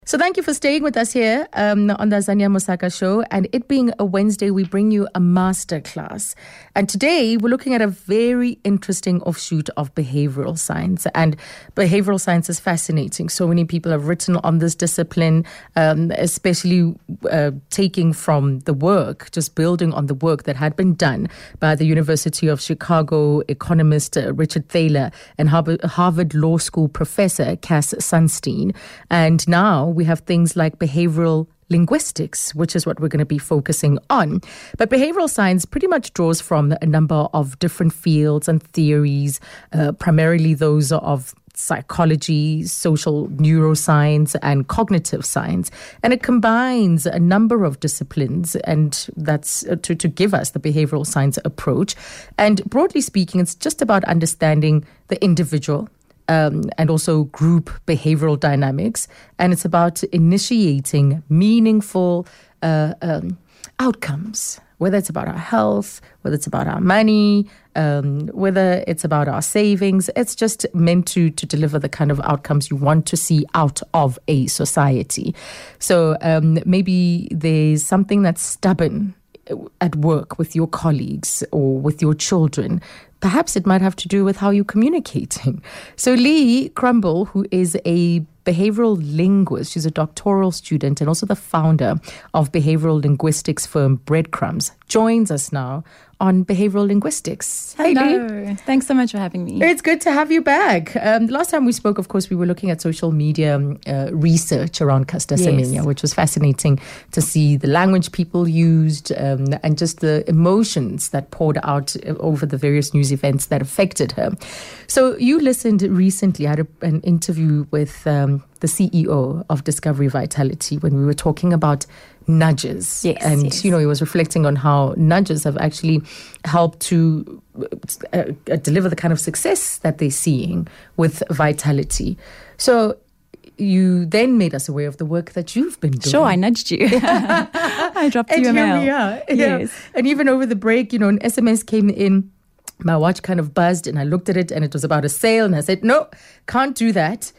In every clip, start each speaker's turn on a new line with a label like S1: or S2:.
S1: So thank you for staying with us here on the Zanya Mosaka Show. And it being a Wednesday, we bring you a masterclass. And today we're looking at a very interesting offshoot of behavioral science. And behavioral science is fascinating. So many people have written on this discipline, especially taking from the work, just building on the work that had been done by the University of Chicago economist Richard Thaler and Harvard Law School professor Cass Sunstein. And now we have things like behavioral linguistics, which is what we're going to be focusing on. But behavioral science pretty much draws from a number of different fields and theories, primarily those of psychology, social neuroscience, and cognitive science. And it combines a number of disciplines, and that's to give us the behavioral science approach. And broadly speaking, it's just about understanding the individual, and also group behavioral dynamics. And it's about initiating meaningful outcomes, whether it's about our health, whether it's about our money, whether it's about our savings. It's just meant to deliver the kind of outcomes you want to see out of a society. So maybe there's something that's stubborn at work with your colleagues or with your children. Perhaps it might have to do with how you're communicating. So Lee Crumble, who is a behavioral linguist, she's a doctoral student and also the founder of behavioral linguistics firm Breadcrumbs, joins us now on behavioral linguistics.
S2: Hello.
S1: Hey, Lee.
S2: Thanks so much for having me.
S1: It's good to have you back. Last time we spoke, of course, we were looking at social media research around Caster Semenya, which was fascinating to see the language people used and just the emotions that poured out over the various news events that affected her. So you listened recently, I had an interview with the CEO of Discovery Vitality when we were talking about nudges. Yes. You know, he was reflecting on how nudges have actually helped to deliver the kind of success that they're seeing with Vitality. So you then made us aware of the work that you've been doing.
S2: Sure, I nudged you. I dropped you a mail.
S1: Yes. And even over the break, you know, an SMS came in. My watch kind of buzzed and I looked at it and it was about a sale. And I said, no, can't do that.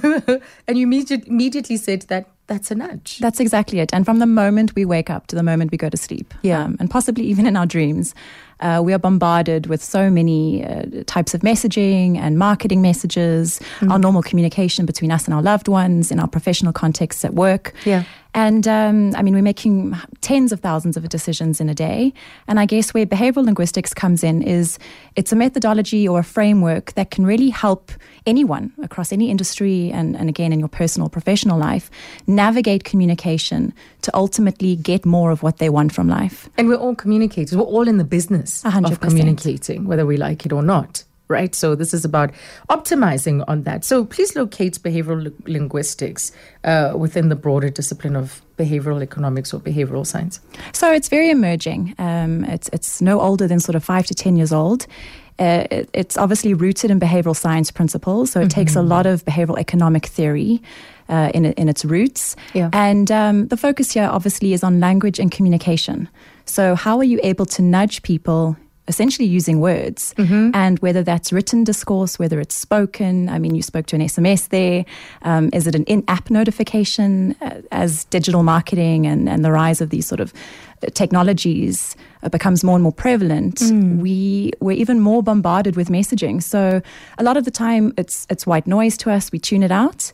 S1: And you immediately said that's a nudge.
S2: That's exactly it. And from the moment we wake up to the moment we go to sleep, and possibly even in our dreams, we are bombarded with so many types of messaging and marketing messages, our normal communication between us and our loved ones, in our professional contexts at work. Yeah. And I mean, we're making tens of thousands of decisions in a day. And I guess where behavioral linguistics comes in is it's a methodology or a framework that can really help anyone across any industry and again in your personal or professional life navigate communication to ultimately get more of what they want from life.
S1: And we're all communicators. We're all in the business
S2: 100%.
S1: Of communicating, whether we like it or not. Right? So this is about optimizing on that. So please locate behavioral linguistics within the broader discipline of behavioral economics or behavioral science.
S2: So it's very emerging. It's no older than sort of 5 to 10 years old. It's obviously rooted in behavioral science principles. So it takes a lot of behavioral economic theory in its roots. Yeah. And the focus here obviously is on language and communication. So how are you able to nudge people essentially using words, and whether that's written discourse, whether it's spoken. I mean, you spoke to an SMS there. Is it an in-app notification? As digital marketing and the rise of these sort of technologies becomes more and more prevalent, we're even more bombarded with messaging. So a lot of the time, it's white noise to us. We tune it out.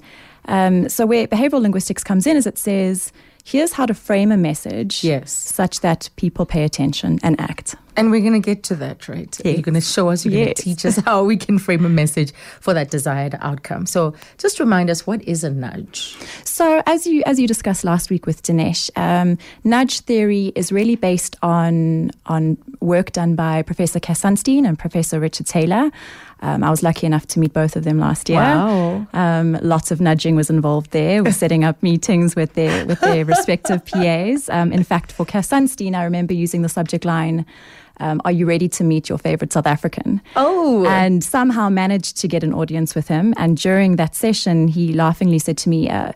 S2: So where behavioral linguistics comes in is it says, here's how to frame a message such that people pay attention and act.
S1: And we're going to get to that, right? Yes. You're going to show us, you're going to teach us how we can frame a message for that desired outcome. So just remind us, what is a nudge?
S2: So as you discussed last week with Dinesh, nudge theory is really based on work done by Professor Cass Sunstein and Professor Richard Thaler. I was lucky enough to meet both of them last year.
S1: Wow.
S2: Lots of nudging was involved there. We're setting up meetings with their respective PAs. In fact, for Cass Sunstein, I remember using the subject line, are you ready to meet your favorite South African?
S1: Oh.
S2: And somehow managed to get an audience with him. And during that session, he laughingly said to me,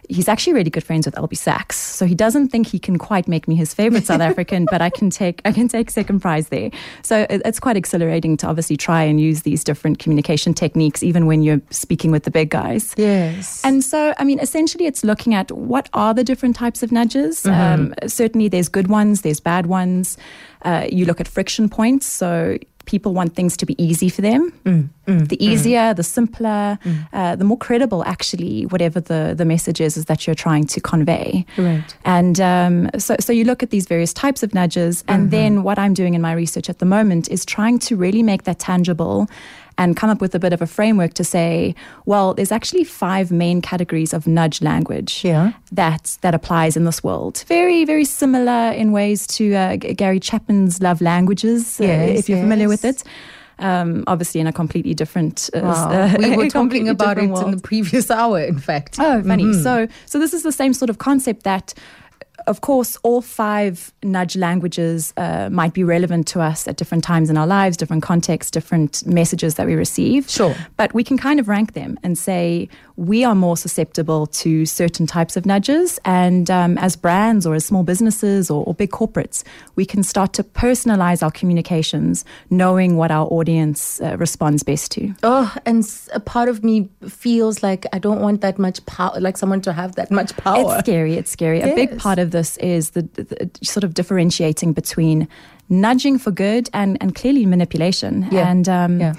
S2: he's actually really good friends with Albie Sachs. So he doesn't think he can quite make me his favorite South African, but I can take second prize there. So it's quite exhilarating to obviously try and use these different communication techniques, even when you're speaking with the big guys.
S1: Yes.
S2: And so, I mean, essentially it's looking at what are the different types of nudges. Certainly there's good ones, there's bad ones. You look at friction points. So people want things to be easy for them. The easier, the simpler, the more credible, actually, whatever the message is that you're trying to convey.
S1: Right.
S2: And so you look at these various types of nudges, and then what I'm doing in my research at the moment is trying to really make that tangible and come up with a bit of a framework to say, well, there's actually 5 main categories of nudge language that applies in this world. Very, very similar in ways to Gary Chapman's Love Languages, if you're familiar with it. Obviously in a completely different
S1: we were talking about it in the previous hour, in fact.
S2: Oh, funny. So this is the same sort of concept that, of course, all 5 nudge languages might be relevant to us at different times in our lives, different contexts, different messages that we receive.
S1: Sure.
S2: But we can kind of rank them and say we are more susceptible to certain types of nudges. And as brands or as small businesses or big corporates, we can start to personalize our communications, knowing what our audience responds best to.
S1: Oh, and a part of me feels like I don't want that much power, like someone to have that much power.
S2: It's scary. A big part of this is the sort of differentiating between nudging for good and clearly manipulation. And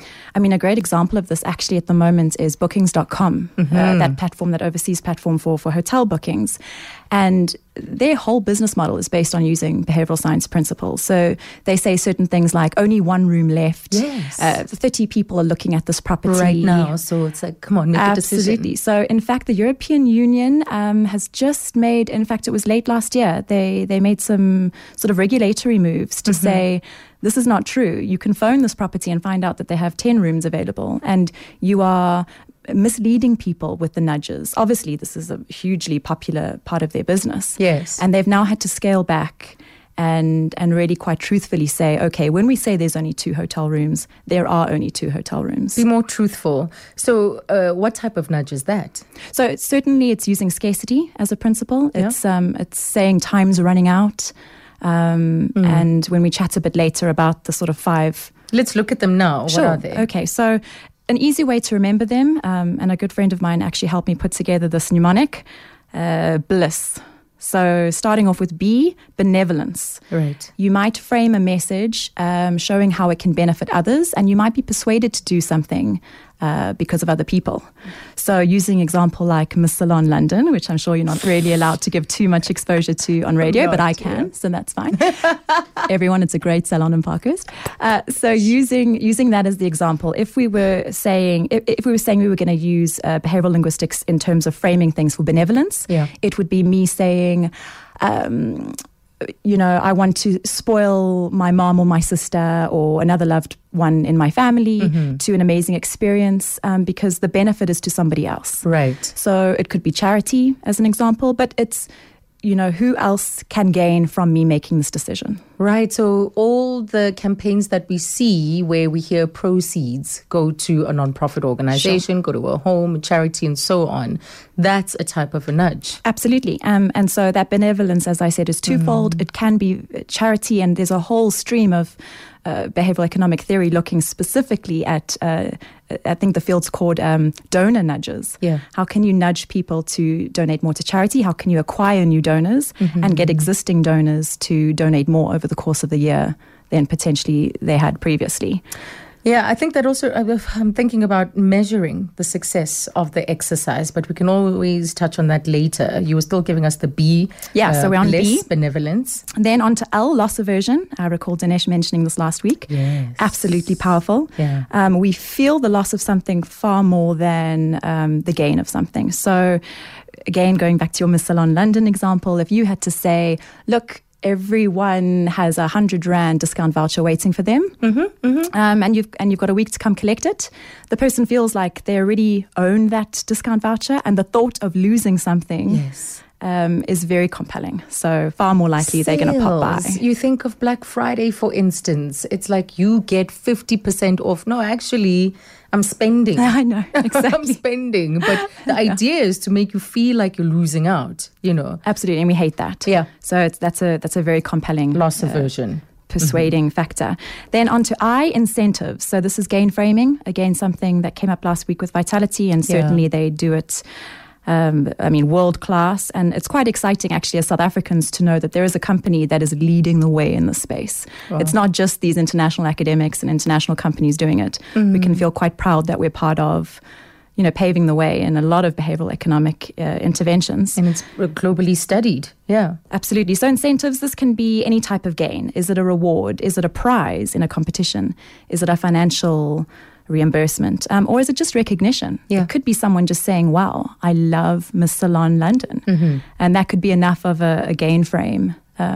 S2: I mean, a great example of this actually at the moment is bookings.com, that platform, that overseas platform for hotel bookings. And their whole business model is based on using behavioral science principles. So they say certain things like only 1 room left. 30 people are looking at this property
S1: right now. So it's like, come on, make a decision.
S2: Absolutely. So in fact, the European Union has just made, in fact, it was late last year, they made some sort of regulatory moves to say, this is not true. You can phone this property and find out that they have 10 rooms available, and you are misleading people with the nudges. Obviously, this is a hugely popular part of their business.
S1: Yes.
S2: And they've now had to scale back and really quite truthfully say, okay, when we say there's only 2 hotel rooms, there are only 2 hotel rooms.
S1: Be more truthful. So what type of nudge is that?
S2: So certainly it's using scarcity as a principle. It's saying time's running out. And when we chat a bit later about the sort of 5...
S1: Let's look at them now.
S2: Sure.
S1: What are they?
S2: Okay, so an easy way to remember them, and a good friend of mine actually helped me put together this mnemonic, bliss. So starting off with B, benevolence.
S1: Right.
S2: You might frame a message showing how it can benefit others, and you might be persuaded to do something because of other people. So using example like Miss Salon London, which I'm sure you're not really allowed to give too much exposure to on radio, but I can, so that's fine. Everyone, it's a great salon in Parkhurst. So using that as the example, if we were saying we were going to use behavioral linguistics in terms of framing things for benevolence, it would be me saying, I want to spoil my mom or my sister or another loved one in my family to an amazing experience because the benefit is to somebody else.
S1: Right.
S2: So it could be charity as an example, but it's, who else can gain from me making this decision?
S1: Right. So all the campaigns that we see where we hear proceeds go to a nonprofit organization, go to a home, a charity, and so on, that's a type of a nudge.
S2: Absolutely. And so that benevolence, as I said, is twofold. It can be charity, and there's a whole stream of behavioral economic theory looking specifically at, I think the field's called donor nudges.
S1: Yeah.
S2: How can you nudge people to donate more to charity? How can you acquire new donors and get existing donors to donate more over the course of the year than potentially they had previously?
S1: Yeah, I think that also, I'm thinking about measuring the success of the exercise, but we can always touch on that later. You were still giving us the B.
S2: So we're on
S1: bliss,
S2: B.
S1: Benevolence.
S2: And then on to L, loss aversion. I recall Dinesh mentioning this last week.
S1: Yes.
S2: Absolutely powerful.
S1: Yeah.
S2: We feel the loss of something far more than the gain of something. So again, going back to your Miss Salon London example, if you had to say, look, everyone has 100 Rand discount voucher waiting for them, and you've got a week to come collect it. The person feels like they already own that discount voucher, and the thought of losing something is very compelling. So far more likely they're going to pop by.
S1: You think of Black Friday, for instance. It's like you get 50% off. No, actually, I'm spending.
S2: I know, exactly.
S1: I'm spending. But the idea is to make you feel like you're losing out,
S2: Absolutely, and we hate that.
S1: Yeah.
S2: So that's a very compelling
S1: loss aversion.
S2: Persuading factor. Then on to I, incentives. So this is gain framing. Again, something that came up last week with Vitality, and certainly they do it world class. And it's quite exciting, actually, as South Africans to know that there is a company that is leading the way in this space. Wow. It's not just these international academics and international companies doing it. We can feel quite proud that we're part of, paving the way in a lot of behavioral economic interventions.
S1: And it's globally studied. Yeah.
S2: Absolutely. So incentives, this can be any type of gain. Is it a reward? Is it a prize in a competition? Is it a financial reimbursement? Or is it just recognition?
S1: Yeah.
S2: It could be someone just saying, wow, I love Miss Salon London. And that could be enough of a gain frame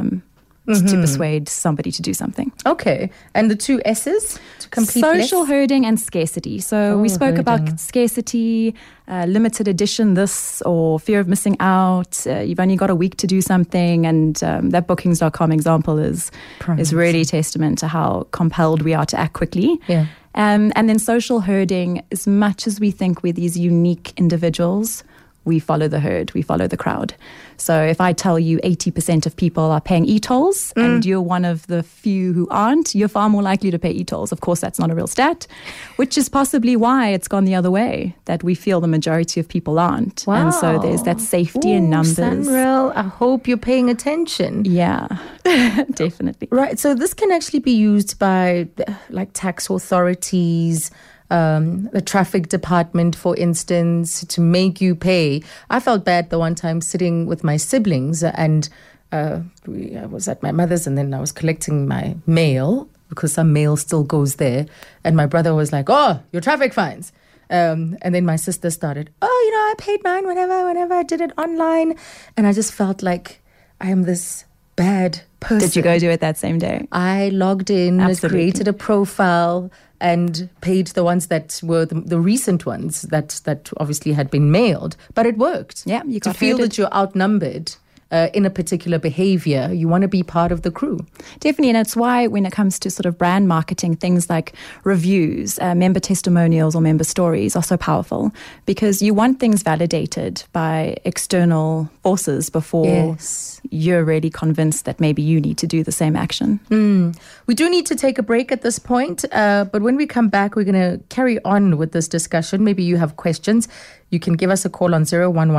S2: to persuade somebody to do something.
S1: Okay. And the two S's to complete
S2: social herding and scarcity. So we spoke about scarcity, limited edition this, or fear of missing out. You've only got a week to do something. And that bookings.com example is really testament to how compelled we are to act quickly.
S1: Yeah.
S2: And then social herding, as much as we think we're these unique individuals, we follow the herd, we follow the crowd. So if I tell you 80% of people are paying e-tolls and you're one of the few who aren't, you're far more likely to pay e-tolls. Of course, that's not a real stat, which is possibly why it's gone the other way, that we feel the majority of people aren't.
S1: Wow.
S2: And so there's that safety in numbers.
S1: Sanrel, I hope you're paying attention.
S2: Yeah, definitely.
S1: Right. So this can actually be used by like tax authorities, the traffic department, for instance, to make you pay. I felt bad the one time sitting with my siblings and I was at my mother's and then I was collecting my mail because some mail still goes there. And my brother was like, oh, your traffic fines. And then my sister started, I paid mine whenever I did it online. And I just felt like I am this bad person.
S2: Did you go do it that same day?
S1: I logged in, created a profile, and paid the ones that were the recent ones that obviously had been mailed. But it worked.
S2: Yeah, you got
S1: to feel that you're outnumbered in a particular behavior. You want to be part of the crew.
S2: Definitely, and it's why when it comes to sort of brand marketing, things like reviews, member testimonials or member stories are so powerful, because you want things validated by external forces before you're really convinced that maybe you need to do the same action.
S1: We do need to take a break at this point, but when we come back, we're going to carry on with this discussion. Maybe you have questions. You can give us a call on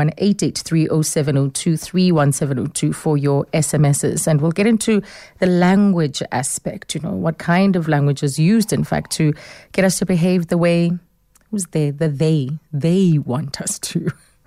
S1: 011-883-0702-31702 for your SMSs. And we'll get into the language aspect, what kind of language is used, in fact, to get us to behave the way, they want us to.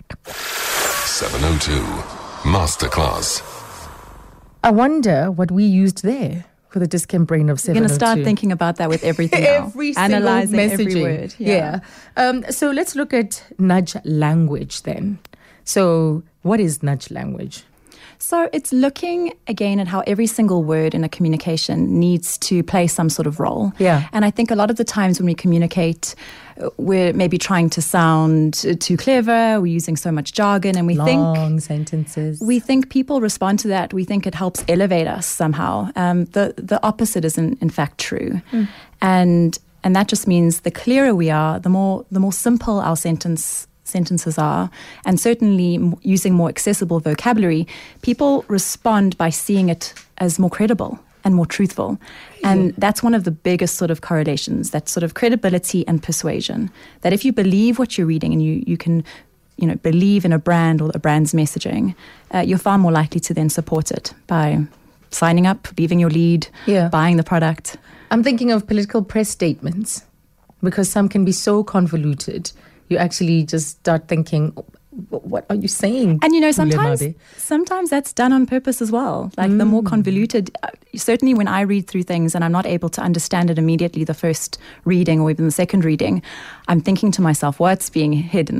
S3: 702 Masterclass.
S1: I wonder what we used there for the Dis-Chem brain of 702.
S2: You're going to start thinking about that with everything now.
S1: Analyzing
S2: every word.
S1: Yeah. So let's look at nudge language then. So what is nudge language?
S2: So it's looking again at how every single word in a communication needs to play some sort of role.
S1: Yeah.
S2: And I think a lot of the times when we communicate, we're maybe trying to sound too clever. We're using so much jargon, and
S1: long sentences.
S2: We think people respond to that. We think it helps elevate us somehow. The opposite is in fact true, and that just means the clearer we are, the more simple our sentences are, and certainly using more accessible vocabulary, people respond by seeing it as more credible and more truthful. And that's one of the biggest sort of correlations, that sort of credibility and persuasion, that if you believe what you're reading and you can believe in a brand or a brand's messaging, you're far more likely to then support it by signing up, leaving your lead, buying the product.
S1: I'm thinking of political press statements, because some can be so convoluted. You actually just start thinking, what are you saying?
S2: And sometimes that's done on purpose as well. Like the more convoluted, certainly when I read through things and I'm not able to understand it immediately the first reading or even the second reading, I'm thinking to myself, what's being hidden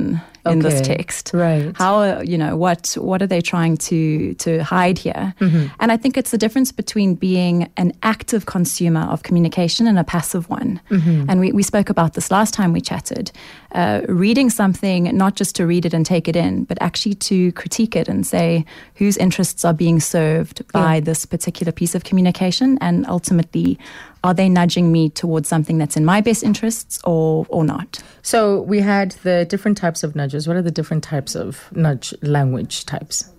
S2: in this text.
S1: Right.
S2: How, what are they trying to hide here? And I think it's the difference between being an active consumer of communication and a passive one. And we spoke about this last time we chatted. Reading something, not just to read it and take it in, but actually to critique it and say whose interests are being served by this particular piece of communication, and ultimately, are they nudging me towards something that's in my best interests or not?
S1: So we had the different types of nudges. What are the different types of nudge language types?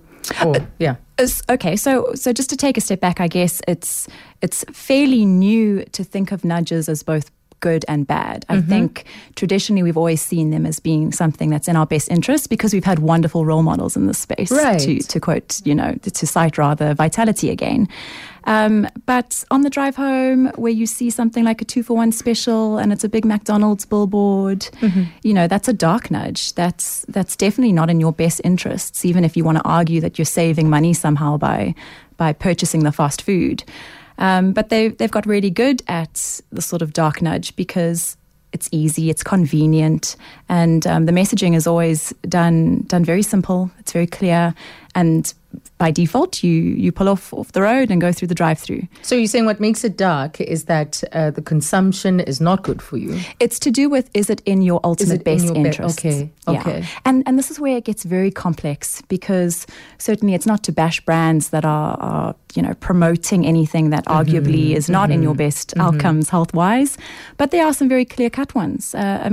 S2: Okay, so just to take a step back, I guess it's fairly new to think of nudges as both good and bad. I think traditionally we've always seen them as being something that's in our best interest because we've had wonderful role models in this space.
S1: Right.
S2: To quote, to cite rather Vitality again. But on the drive home, where you see something like a 2-for-1 special and it's a big McDonald's billboard, that's a dark nudge. That's definitely not in your best interests, even if you want to argue that you're saving money somehow by purchasing the fast food. But they've got really good at the sort of dark nudge because it's easy, it's convenient, and the messaging is always done very simple. It's very clear, and by default, you pull off the road and go through the drive-through.
S1: So you're saying what makes it dark is that the consumption is not good for you?
S2: It's to do with, is it in your ultimate best interest?
S1: Okay.
S2: Yeah. And this is where it gets very complex because certainly it's not to bash brands that are promoting anything that arguably is not in your best outcomes health-wise, but there are some very clear-cut ones.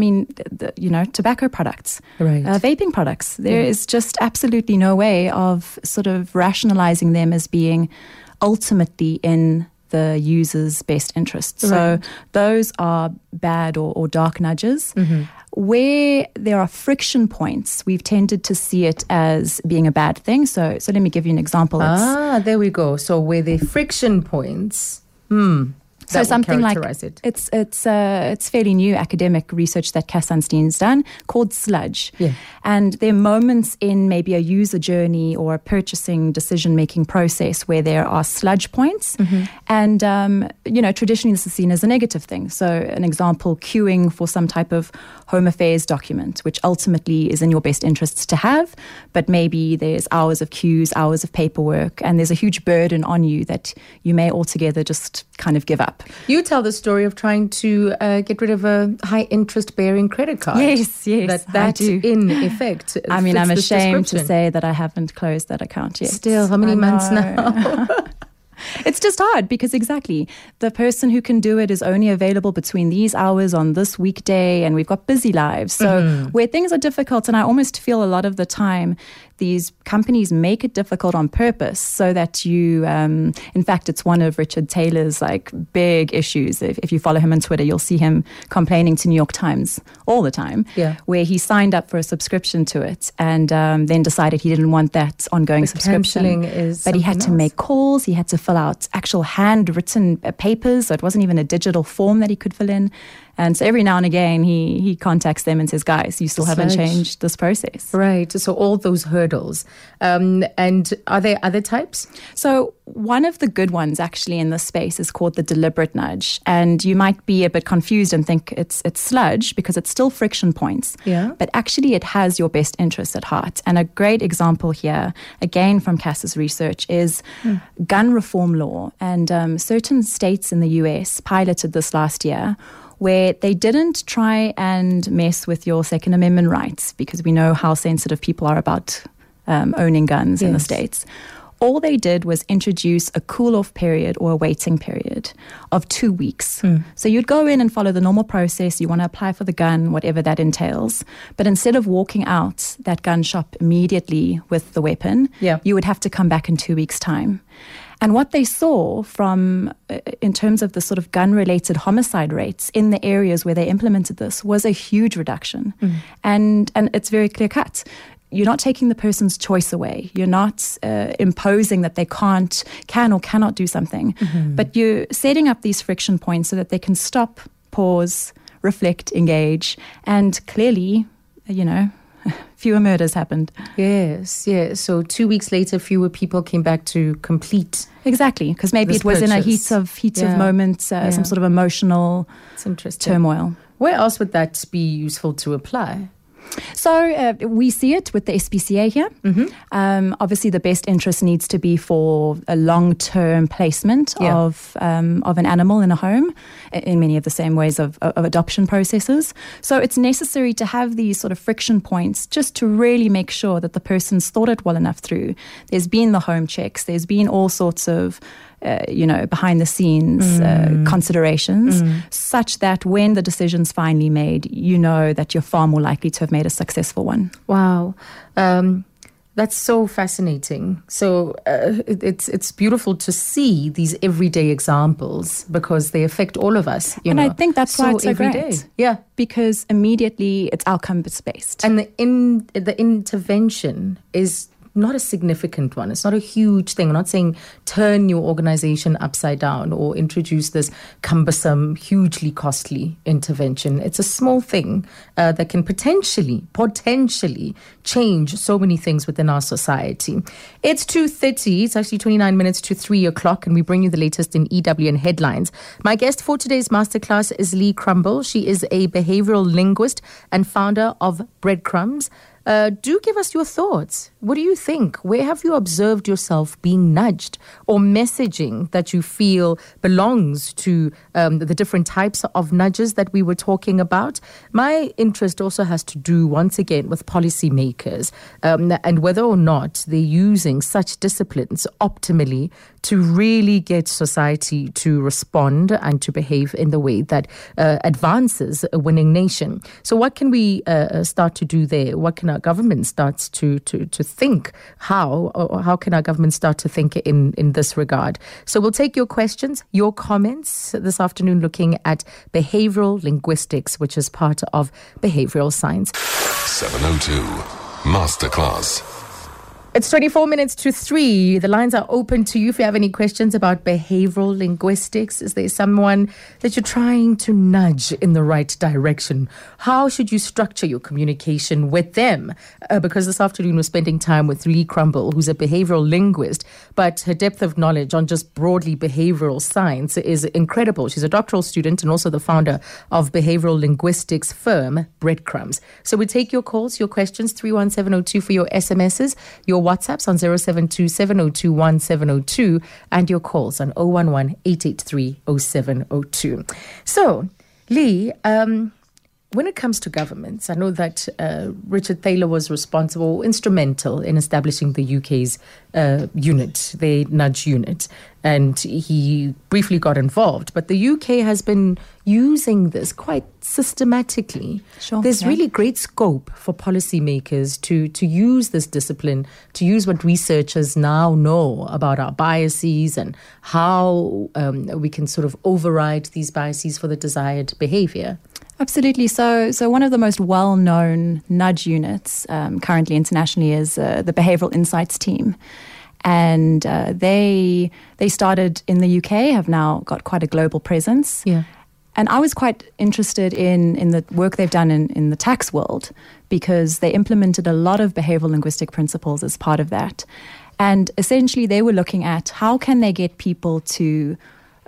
S2: Tobacco products, vaping products. There is just absolutely no way of sort of rationalizing them as being ultimately in the user's best interests.
S1: Right.
S2: So those are bad or dark nudges. Where there are friction points, we've tended to see it as being a bad thing. So let me give you an example.
S1: There we go. So where the friction points,
S2: so something like
S1: it.
S2: It's fairly new academic research that Cass Sunstein's done called sludge.
S1: Yeah.
S2: And there are moments in maybe a user journey or a purchasing decision-making process where there are sludge points. And, traditionally this is seen as a negative thing. So an example, queuing for some type of home affairs document, which ultimately is in your best interests to have, but maybe there's hours of queues, hours of paperwork, and there's a huge burden on you that you may altogether just kind of give up.
S1: You tell the story of trying to get rid of a high interest bearing credit card.
S2: Yes,
S1: That
S2: I do.
S1: in effect.
S2: I mean, I'm ashamed to
S1: description.
S2: say that I haven't closed that account yet.
S1: Still, how many months now?
S2: It's just hard because exactly the person who can do it is only available between these hours on this weekday, and we've got busy lives. So where things are difficult, and I almost feel a lot of the time these companies make it difficult on purpose so that you, in fact, it's one of Richard Taylor's like big issues. If you follow him on Twitter, you'll see him complaining to New York Times all the time, where he signed up for a subscription to it and then decided he didn't want that ongoing subscription. But he had to make calls, he had to fill out actual handwritten papers, so it wasn't even a digital form that he could fill in. And so every now and again, he contacts them and says, guys, you still haven't changed this process.
S1: Right. So all those hurdles. And are there other types?
S2: So one of the good ones actually in this space is called the deliberate nudge. And you might be a bit confused and think it's sludge because it's still friction points.
S1: Yeah.
S2: But actually it has your best interests at heart. And a great example here, again from Cass's research, is gun reform law. And certain states in the US piloted this last year, where they didn't try and mess with your Second Amendment rights, because we know how sensitive people are about owning guns in the States. All they did was introduce a cool-off period or a waiting period of 2 weeks. So you'd go in and follow the normal process. You want to apply for the gun, whatever that entails. But instead of walking out that gun shop immediately with the weapon, you would have to come back in 2 weeks' time. And what they saw from, in terms of the sort of gun-related homicide rates in the areas where they implemented this, was a huge reduction. And it's very clear-cut. You're not taking the person's choice away. You're not imposing that they can or cannot do something. But you're setting up these friction points so that they can stop, pause, reflect, engage, and clearly, fewer murders happened.
S1: Yes. So 2 weeks later, fewer people came back to complete.
S2: Exactly, because maybe it was in a heat of moment, some sort of emotional
S1: it's interesting.
S2: turmoil.
S1: Where else would that be useful to apply?
S2: So we see it with the SPCA here. Obviously, the best interest needs to be for a long-term placement of an animal in a home in many of the same ways of adoption processes. So it's necessary to have these sort of friction points just to really make sure that the person's thought it well enough through. There's been the home checks. There's been all sorts of behind the scenes considerations, such that when the decision's finally made, you know that you're far more likely to have made a successful one.
S1: Wow. That's so fascinating. So it's beautiful to see these everyday examples because they affect all of us.
S2: I think that's why it's so great.
S1: Day. Yeah.
S2: Because immediately it's outcomes-based.
S1: And the intervention is not a significant one. It's not a huge thing. We're not saying turn your organization upside down or introduce this cumbersome, hugely costly intervention. It's a small thing that can potentially change so many things within our society. It's 2:30. It's actually 29 minutes to 3 o'clock, and we bring you the latest in EWN headlines. My guest for today's masterclass is Lee Crumble. She is a behavioral linguist and founder of Breadcrumbs. Do give us your thoughts. What do you think? Where have you observed yourself being nudged or messaging that you feel belongs to the different types of nudges that we were talking about? My interest also has to do, once again, with policymakers and whether or not they're using such disciplines optimally to really get society to respond and to behave in the way that advances a winning nation. So what can we start to do there? What can our government start to think? How can our government start to think in this regard? So we'll take your questions, your comments this afternoon, looking at behavioral linguistics, which is part of behavioral science.
S3: 702 Masterclass.
S1: It's 24 minutes to 3. The lines are open to you if you have any questions about behavioral linguistics. Is there someone that you're trying to nudge in the right direction? How should you structure your communication with them? Because this afternoon we're spending time with Lee Crumble, who's a behavioral linguist, but her depth of knowledge on just broadly behavioral science is incredible. She's a doctoral student and also the founder of behavioral linguistics firm Breadcrumbs. So we take your calls, your questions, 31702 for your SMSs, your WhatsApps on 072-702-1702 and your calls on 011-883-0702. So, Lee, when it comes to governments, I know that Richard Thaler was instrumental in establishing the UK's unit, the nudge unit, and he briefly got involved. But the UK has been using this quite systematically.
S2: Sure,
S1: There's really great scope for policymakers to use this discipline, to use what researchers now know about our biases and how we can sort of override these biases for the desired behavior.
S2: Absolutely. So one of the most well-known nudge units currently internationally is the Behavioral Insights team. And they started in the UK, have now got quite a global presence.
S1: Yeah.
S2: And I was quite interested in the work they've done in the tax world because they implemented a lot of behavioral linguistic principles as part of that. And essentially they were looking at how can they get people to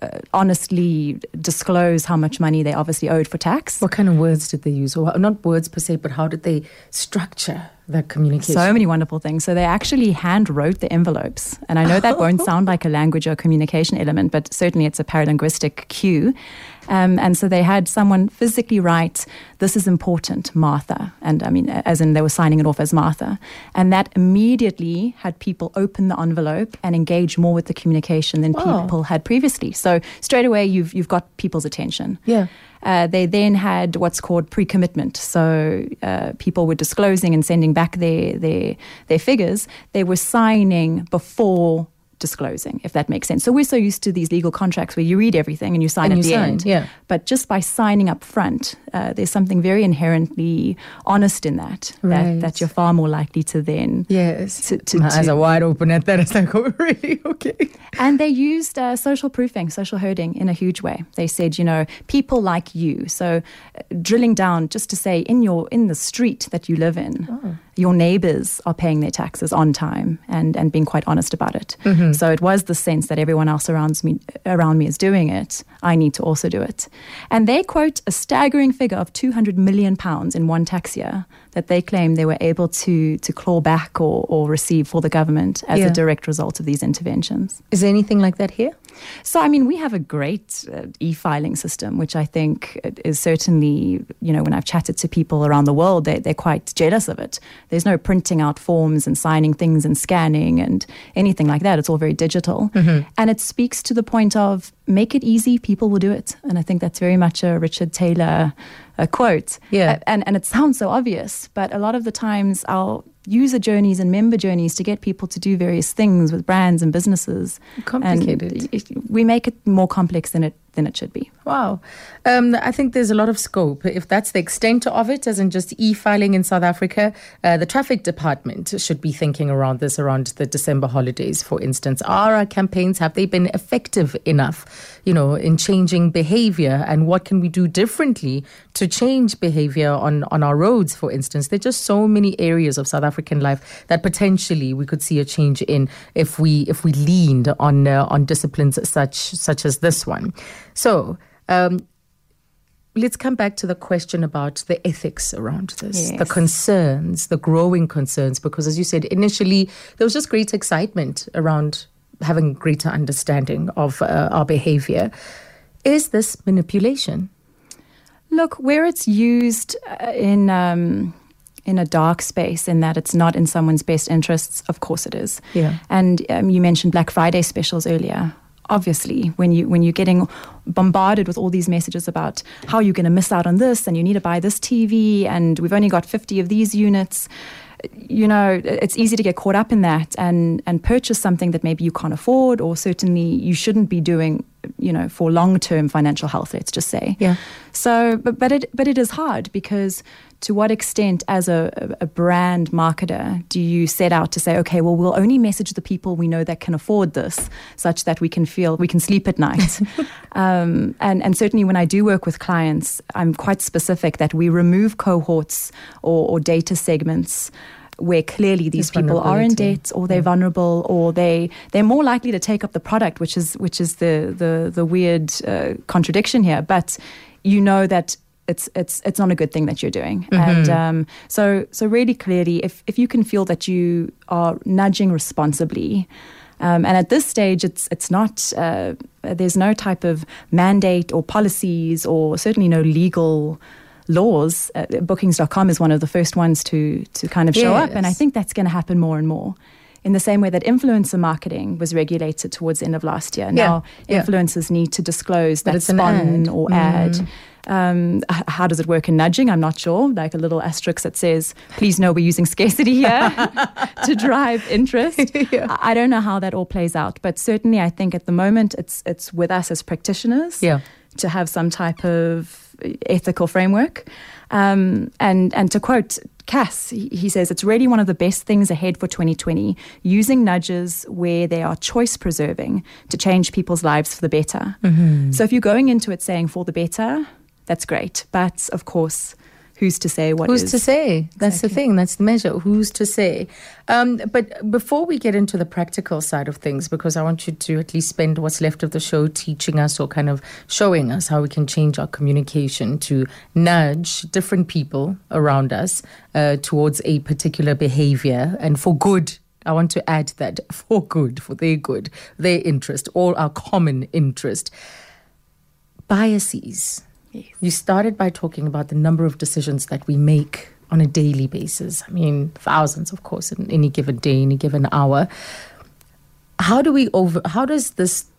S2: honestly disclose how much money they obviously owed for tax.
S1: What kind of words did they use? Or not words per se, but how did they structure that communication?
S2: So many wonderful things. So they actually hand wrote the envelopes. And I know that won't sound like a language or communication element, but certainly it's a paralinguistic cue. And so they had someone physically write, "This is important, Martha." And I mean, as in they were signing it off as Martha. And that immediately had people open the envelope and engage more with the communication than people had previously. So straight away, you've got people's attention.
S1: Yeah.
S2: They then had what's called pre-commitment. So people were disclosing and sending back their figures. They were signing before disclosing, if that makes sense. So we're so used to these legal contracts where you read everything and you sign at the end.
S1: Yeah.
S2: But just by signing up front, there's something very inherently honest in that,
S1: right,
S2: that you're far more likely to then...
S1: Yes. My eyes are wide open at that. It's like, oh, really? Okay.
S2: And they used social proofing, social herding in a huge way. They said, people like you. So drilling down just to say in the street that you live in, your neighbors are paying their taxes on time and being quite honest about it. So it was the sense that everyone else around me is doing it. I need to also do it. And they quote a staggering figure of £200 million in one tax year that they claim they were able to claw back or receive for the government as a direct result of these interventions.
S1: Is there anything like that here?
S2: So, I mean, we have a great e-filing system, which I think is certainly, when I've chatted to people around the world, they're quite jealous of it. There's no printing out forms and signing things and scanning and anything like that. It's all very digital. And it speaks to the point of make it easy, people will do it. And I think that's very much a Richard Taylor quote.
S1: Yeah.
S2: And it sounds so obvious, but a lot of the times our user journeys and member journeys to get people to do various things with brands and businesses.
S1: Complicated.
S2: And we make it more complex than it should be.
S1: Wow. I think there's a lot of scope. If that's the extent of it, as in just e-filing in South Africa, the traffic department should be thinking around this around the December holidays, for instance. Are our campaigns, have they been effective enough, in changing behavior? And what can we do differently to change behavior on our roads, for instance? There are just so many areas of South African life that potentially we could see a change in if we leaned on disciplines such as this one. So let's come back to the question about the ethics around this, the concerns, the growing concerns, because as you said, initially there was just great excitement around having greater understanding of our behavior. Is this manipulation?
S2: Look, where it's used in a dark space, in that it's not in someone's best interests, of course it is.
S1: Yeah.
S2: And you mentioned Black Friday specials earlier. Obviously, when you're getting bombarded with all these messages about how you're going to miss out on this and you need to buy this TV and we've only got 50 of these units, it's easy to get caught up in that and purchase something that maybe you can't afford, or certainly you shouldn't be doing, for long-term financial health, let's just say.
S1: Yeah.
S2: So, but it is hard, because to what extent as a brand marketer do you set out to say, okay, well, we'll only message the people we know that can afford this, such that we can sleep at night. And certainly when I do work with clients, I'm quite specific that we remove cohorts or data segments where clearly these people are in debt, or they're vulnerable, or they're more likely to take up the product, which is the weird contradiction here. But that it's not a good thing that you're doing. And so really clearly, if you can feel that you are nudging responsibly, and at this stage it's not there's no type of mandate or policies, or certainly no legal laws. Bookings.com is one of the first ones to kind of show up, and I think that's going to happen more and more. In the same way that influencer marketing was regulated towards the end of last year. Now influencers need to disclose that it's spon or ad. How does it work in nudging? I'm not sure. Like a little asterisk that says, please know we're using scarcity here to drive interest. I don't know how that all plays out, but certainly I think at the moment it's with us as practitioners to have some type of ethical framework. And to quote Cass, he says, it's really one of the best things ahead for 2020, using nudges where they are choice preserving to change people's lives for the better. So if you're going into it saying for the better, that's great. But of course, who's to say what is?
S1: Who's to say? That's the thing. That's the measure. Who's to say? But before we get into the practical side of things, because I want you to at least spend what's left of the show teaching us or kind of showing us how we can change our communication to nudge different people around us towards a particular behavior and for good. I want to add that for good, for their good, their interest, all our common interest. Biases. Yes. You started by talking about the number of decisions that we make on a daily basis. I mean, thousands, of course, in any given day, any given hour. How does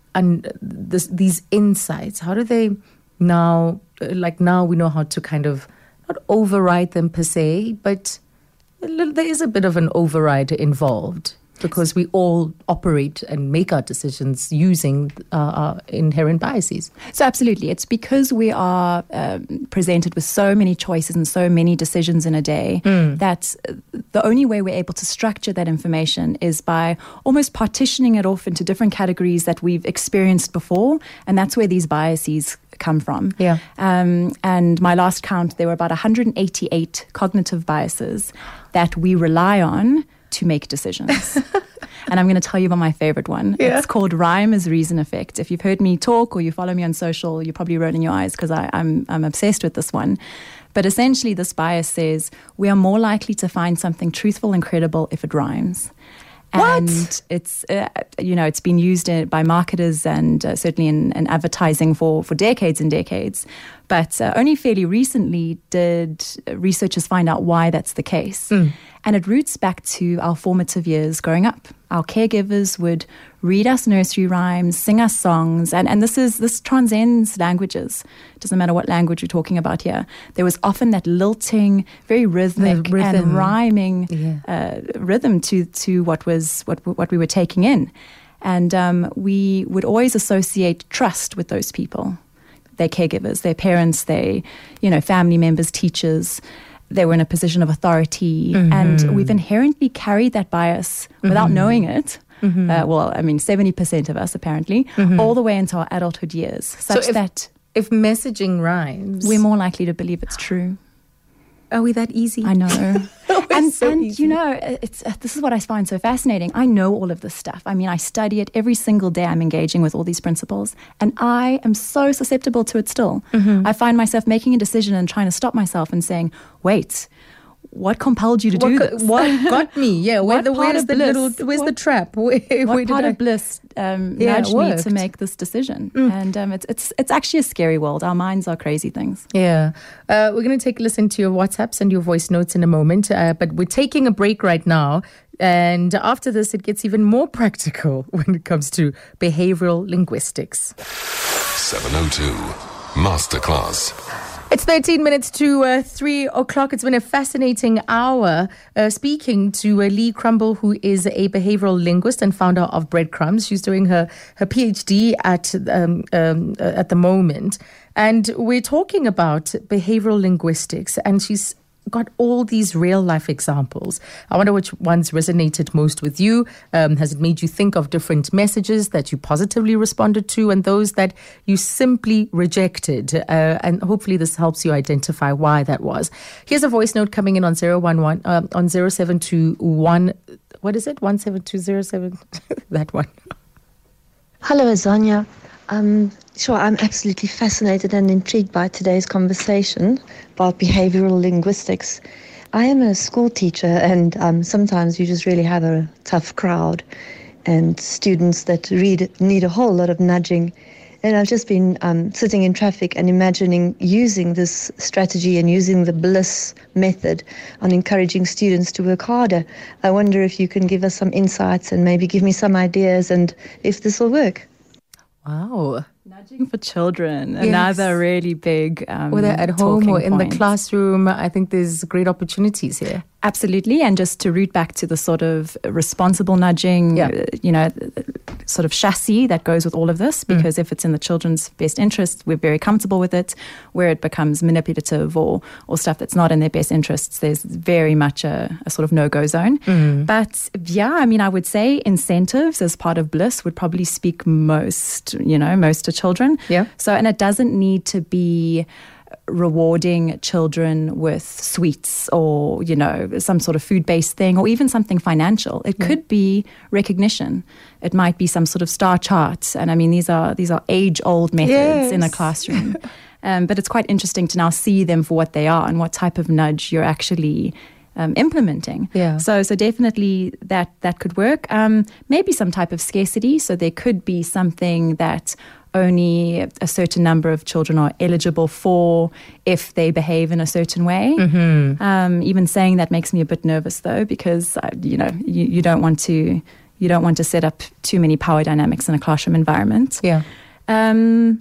S1: these insights, how do they now we know how to kind of not override them per se, but there is a bit of an override involved, because we all operate and make our decisions using our inherent biases.
S2: So absolutely. It's because we are presented with so many choices and so many decisions in a day that the only way we're able to structure that information is by almost partitioning it off into different categories that we've experienced before. And that's where these biases come from.
S1: Yeah.
S2: And my last count, there were about 188 cognitive biases that we rely on to make decisions. And I'm going to tell you about my favorite one.
S1: Yeah.
S2: It's called rhyme as reason effect. If you've heard me talk or you follow me on social, you're probably rolling your eyes because I'm obsessed with this one. But essentially, this bias says we are more likely to find something truthful and credible if it rhymes. And it's it's been used by marketers and certainly in advertising for decades and decades. But only fairly recently did researchers find out why that's the case. And it roots back to our formative years growing up. Our caregivers would read us nursery rhymes, sing us songs, and this transcends languages. It doesn't matter what language we're talking about here. There was often that lilting, very rhythmic and rhyming rhythm to what we were taking in. And we would always associate trust with those people, their caregivers, their parents, their family members, teachers. They were in a position of authority, and we've inherently carried that bias without knowing it. 70% of us apparently, all the way into our adulthood years, such that
S1: if messaging rhymes,
S2: we're more likely to believe it's true.
S1: Are we that easy?
S2: I know. and
S1: so easy.
S2: This is what I find so fascinating. I know all of this stuff. I mean, I study it every single day. I'm engaging with all these principles, and I am so susceptible to it still. I find myself making a decision and trying to stop myself and saying, wait, what compelled you to do this?
S1: What got me? Yeah, where's the trap?
S2: What part of bliss nudged me to make this decision? And it's actually a scary world. Our minds are crazy things.
S1: Yeah. We're going to take a listen to your WhatsApps and your voice notes in a moment, but we're taking a break right now. And after this, it gets even more practical when it comes to behavioral linguistics.
S3: 702 Masterclass.
S1: It's 13 minutes to 3 o'clock. It's been a fascinating hour speaking to Lee Crumble, who is a behavioral linguist and founder of Breadcrumbs. She's doing her PhD at the moment. And we're talking about behavioral linguistics, and she's got all these real life examples. I wonder which ones resonated most with you. Has it made you think of different messages that you positively responded to and those that you simply rejected? And hopefully this helps you identify why that was. Here's a voice note coming in on 0721, what is it? 17207, that one.
S4: Hello, Azania. Sure, I'm absolutely fascinated and intrigued by today's conversation about behavioral linguistics. I am a school teacher, and sometimes you just really have a tough crowd and students that need a whole lot of nudging. And I've just been sitting in traffic and imagining using this strategy and using the bliss method on encouraging students to work harder. I wonder if you can give us some insights and maybe give me some ideas and if this will work.
S1: Wow.
S2: Nudging for children, another really big
S1: whether at home or in the classroom, I think there's great opportunities here.
S2: Absolutely. And just to root back to the sort of responsible nudging, sort of chassis that goes with all of this, because if it's in the children's best interest, we're very comfortable with it. Where it becomes manipulative or stuff that's not in their best interests, there's very much a sort of no-go zone. But I would say incentives as part of bliss would probably speak most to children.
S1: Yeah.
S2: So, and it doesn't need to be rewarding children with sweets or, some sort of food-based thing or even something financial. It could be recognition. It might be some sort of star chart. And I mean, these are age-old methods in a classroom. But it's quite interesting to now see them for what they are and what type of nudge you're actually implementing.
S1: Yeah.
S2: So definitely that could work. Maybe some type of scarcity. So there could be something that only a certain number of children are eligible for if they behave in a certain way. Even saying that makes me a bit nervous though, because you don't want to set up too many power dynamics in a classroom environment.
S1: Yeah.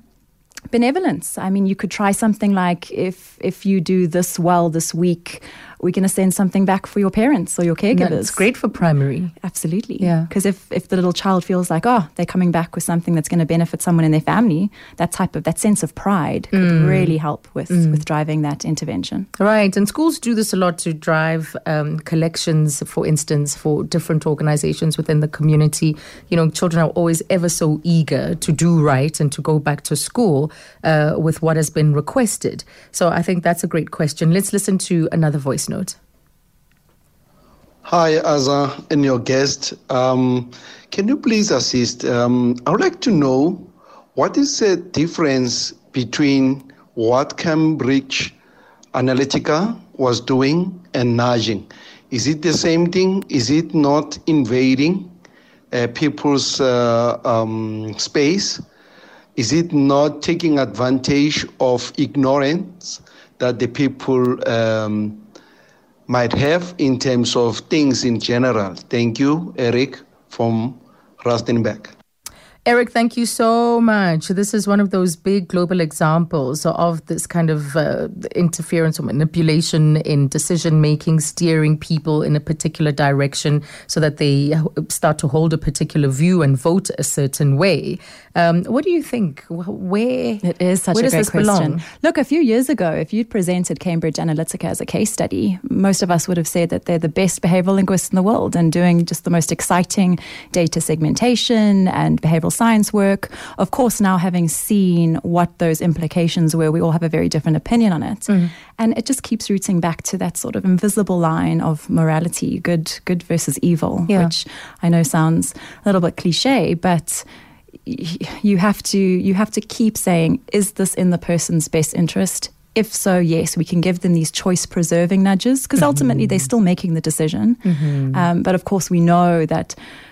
S2: Benevolence. I mean, you could try something like if you do this well this week, we're going to send something back for your parents or your caregivers.
S1: It's great for primary.
S2: Absolutely.
S1: Yeah.
S2: Because if the little child feels like, they're coming back with something that's going to benefit someone in their family, that sense of pride could really help with driving that intervention.
S1: Right. And schools do this a lot to drive collections, for instance, for different organizations within the community. Children are always ever so eager to do right and to go back to school with what has been requested. So I think that's a great question. Let's listen to another voice note.
S5: Hi, Aza and your guest. Can you please assist? I would like to know what is the difference between what Cambridge Analytica was doing and nudging. Is it the same thing? Is it not invading people's space? Is it not taking advantage of ignorance that the people might have in terms of things in general? Thank you, Eric from Rustenburg.
S1: Eric, thank you so much. This is one of those big global examples of this kind of interference or manipulation in decision-making, steering people in a particular direction so that they start to hold a particular view and vote a certain way. What do you think?
S2: It is such a great question. Look, a few years ago, if you'd presented Cambridge Analytica as a case study, most of us would have said that they're the best behavioral linguists in the world and doing just the most exciting data segmentation and behavioral science work. Of course, now having seen what those implications were, we all have a very different opinion on it. And it just keeps rooting back to that sort of invisible line of morality, good versus evil, which I know sounds a little bit cliche, but you have to keep saying, is this in the person's best interest? If so, yes, we can give them these choice-preserving nudges, because ultimately they're still making the decision. But of course, we know that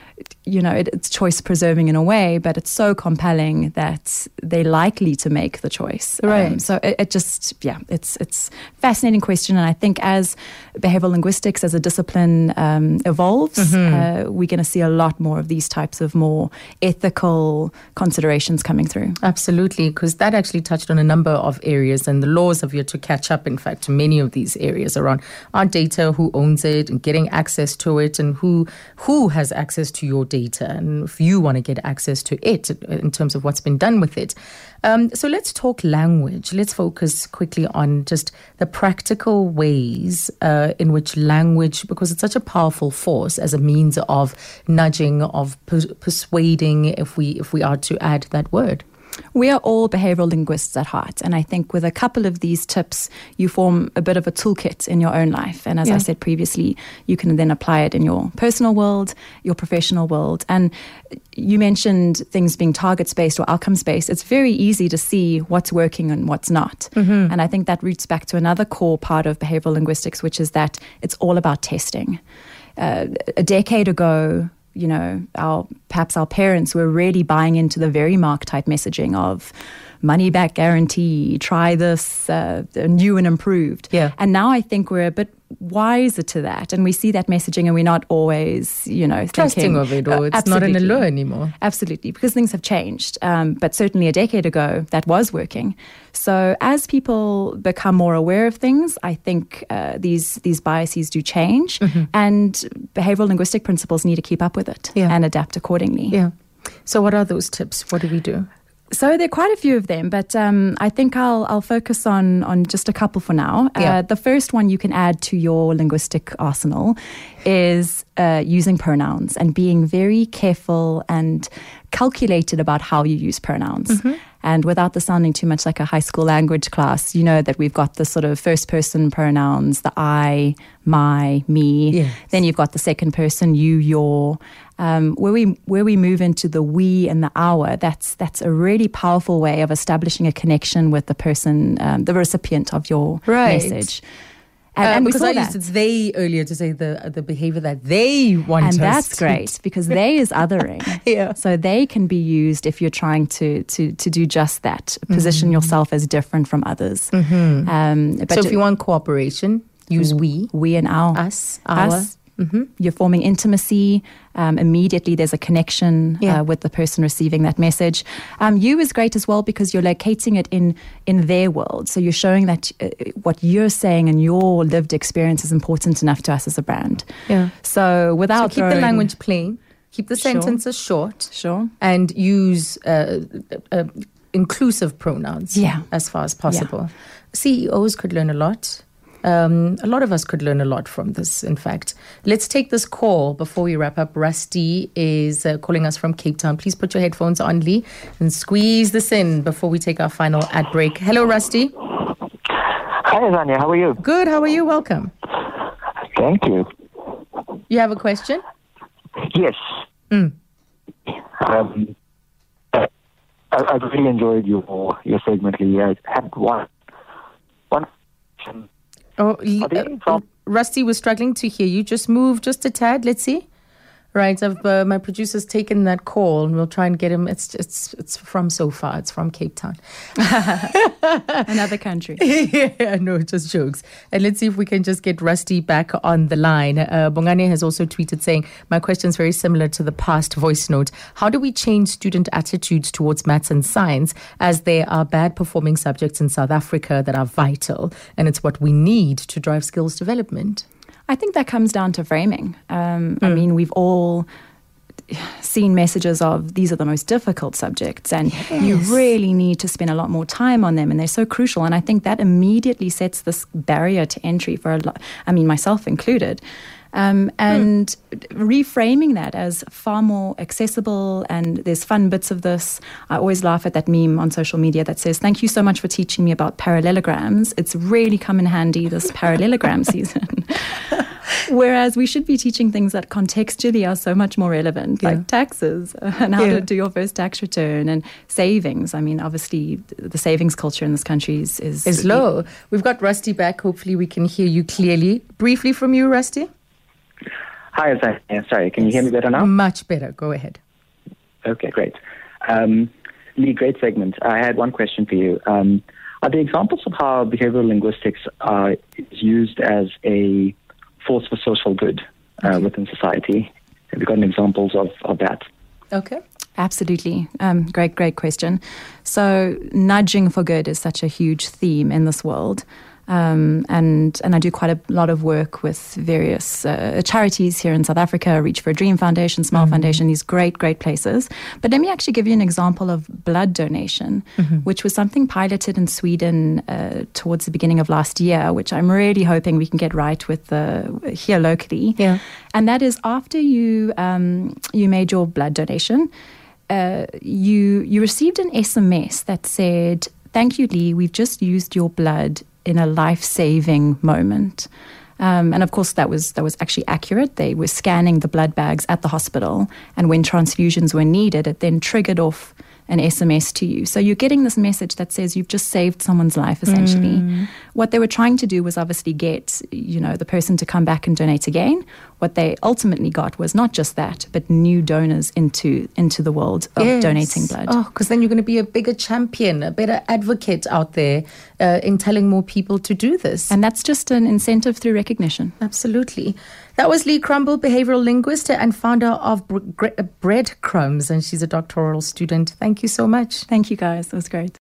S2: it's choice preserving in a way, but it's so compelling that they're likely to make the choice.
S1: Right.
S2: So it's fascinating question. And I think as behavioral linguistics as a discipline evolves, we're going to see a lot more of these types of more ethical considerations coming through.
S1: Absolutely, because that actually touched on a number of areas, and the laws have yet to catch up, in fact, to many of these areas around our data, who owns it, and getting access to it, and who has access to your data, and if you want to get access to it in terms of what's been done with it. So let's talk language. Let's focus quickly on just the practical ways in which language, because it's such a powerful force as a means of nudging, of persuading, if we are to add that word.
S2: We are all behavioral linguists at heart, and I think with a couple of these tips, you form a bit of a toolkit in your own life. And as I said previously, you can then apply it in your personal world, your professional world. And you mentioned things being target-based or outcomes-based. It's very easy to see what's working and what's not. And I think that roots back to another core part of behavioral linguistics, which is that it's all about testing. A decade ago, perhaps our parents were really buying into the very mark type messaging of money back guarantee, try this, new and improved. And now I think we're a bit wiser to that, and we see that messaging and we're not always,
S1: trusting
S2: thinking,
S1: of it, or it's not an allure anymore.
S2: Absolutely, because things have changed. But certainly a decade ago, that was working. So as people become more aware of things, I think these biases do change, and behavioral linguistic principles need to keep up with it and adapt accordingly.
S1: So what are those tips? What do we do?
S2: So there are quite a few of them, but I think I'll focus on just a couple for now. The first one you can add to your linguistic arsenal is using pronouns and being very careful and calculated about how you use pronouns. And without the sounding too much like a high school language class, you know that we've got the sort of first person pronouns, the I, my, me. Then you've got the second person, you, your. Where we move into the we and the our, that's a really powerful way of establishing a connection with the person, the recipient of your message. And
S1: because I used it's they earlier to say the behavior that they want,
S2: and that's great because they is othering. So they can be used if you're trying to do just that. Position yourself as different from others.
S1: But so if you want cooperation, use we
S2: and our,
S1: us, our.
S2: You're forming intimacy. Immediately there's a connection with the person receiving that message. You is great as well because you're locating it in their world. So you're showing that what you're saying and your lived experience is important enough to us as a brand.
S1: Yeah.
S2: So without
S1: keep the language plain, keep the sentences short.
S2: Sure.
S1: And use inclusive pronouns as far as possible. CEOs could learn a lot. A lot of us could learn a lot from this, in fact. Let's take this call before we wrap up. Rusty is calling us from Cape Town. Please put your headphones on, Lee, and squeeze this in before we take our final ad break. Hello, Rusty.
S6: Hi, Azania. How are you?
S1: Good. How are you? Welcome.
S6: Thank you.
S1: You have a question?
S6: Yes. I really enjoyed your segment, Lee. I had one question.
S1: Rusty was struggling to hear you. Just move just a tad. Let's see. Right, my producer's taken that call, and we'll try and get him. It's from so far. It's from Cape Town,
S2: another country.
S1: Yeah, no, just jokes. And let's see if we can just get Rusty back on the line. Bongane has also tweeted saying, "My question is very similar to the past voice note. How do we change student attitudes towards maths and science, as there are bad performing subjects in South Africa that are vital, and it's what we need to drive skills development?"
S2: I think that comes down to framing. I mean, we've all seen messages of these are the most difficult subjects and you really need to spend a lot more time on them and they're so crucial. And I think that immediately sets this barrier to entry for a lot, I mean, myself included. And reframing that as far more accessible, and there's fun bits of this. I always laugh at that meme on social media that says, "Thank you so much for teaching me about parallelograms. It's really come in handy this parallelogram season." Whereas we should be teaching things that contextually are so much more relevant, like taxes and how to do your first tax return and savings. I mean, obviously, the savings culture in this country is
S1: low. We've got Rusty back. Hopefully, we can hear you clearly. Briefly from you, Rusty.
S6: Hi, sorry, can you hear me better now?
S1: Much better. Go ahead.
S6: Okay, great. Lee, great segment. I had one question for you. Are there examples of how behavioral linguistics is used as a force for social good within society? Have you got any examples of that?
S1: Okay.
S2: Absolutely. Great question. So nudging for good is such a huge theme in this world. And I do quite a lot of work with various charities here in South Africa, Reach for a Dream Foundation, Smile Foundation, these great places. But let me actually give you an example of blood donation, which was something piloted in Sweden towards the beginning of last year, which I'm really hoping we can get right with here locally.
S1: Yeah.
S2: And that is after you made your blood donation, you received an SMS that said, "Thank you, Lee, we've just used your blood in a life-saving moment." And of course, that was actually accurate. They were scanning the blood bags at the hospital, and when transfusions were needed, it then triggered off an SMS to you. So you're getting this message that says you've just saved someone's life, essentially. What they were trying to do was obviously get, the person to come back and donate again. What they ultimately got was not just that, but new donors into the world of donating blood.
S1: Oh, because then you're going to be a bigger champion, a better advocate out there in telling more people to do this.
S2: And that's just an incentive through recognition.
S1: Absolutely. That was Lee Crumble, behavioral linguist and founder of Breadcrumbs, and she's a doctoral student. Thank you so much.
S2: Thank you, guys. That was great.